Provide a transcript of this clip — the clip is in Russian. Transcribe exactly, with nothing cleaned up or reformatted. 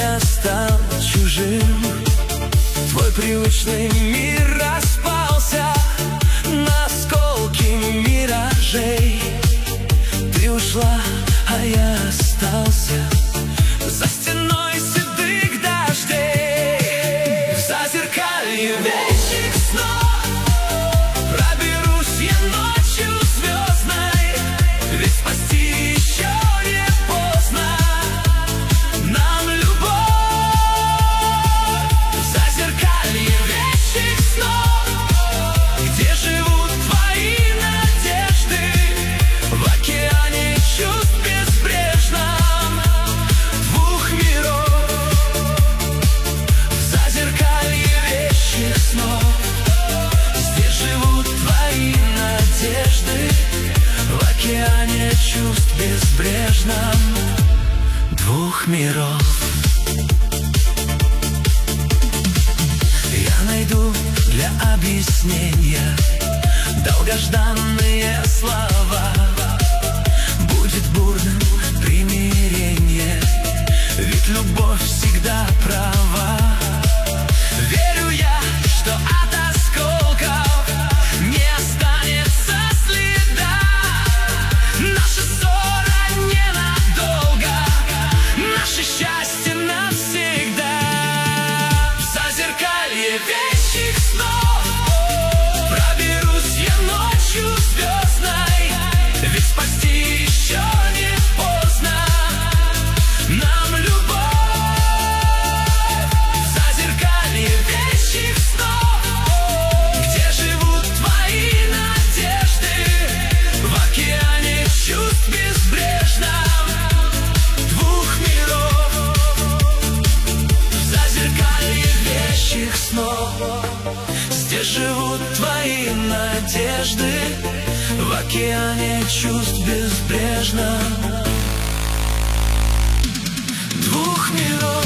я стал чужим. Твой привычный мир распался на осколки миражей. Ты ушла, а я остался за стеной седых дождей. В зазеркалье вечных снов проберусь я ночью звездной, ведь спасти еще не поздно нам любовь. В зазеркалье вечных снов, где живут твои надежды, в океане чувств безбрежном двух миров. В зазеркалье вечных снов, где живут твои надежды, в океане чувств безбрежном двух миров. Я найду для объяснения долгожданные слова. Будет бурным примирение, ведь любовь всегда права. Верю я, что от осколков не останется следа. Наша ссора ненадолго, наше счастье навсегда. В зазеркалье вечных снов проберусь я ночью звездной, ведь спасти еще не поздно нам любовь. В зазеркалье вечных снов, где живут твои надежды, в океане чувств безбрежном двух миров. В зазеркалье вечных снов, где живут твои надежды, в океане чувств безбрежном двух миров.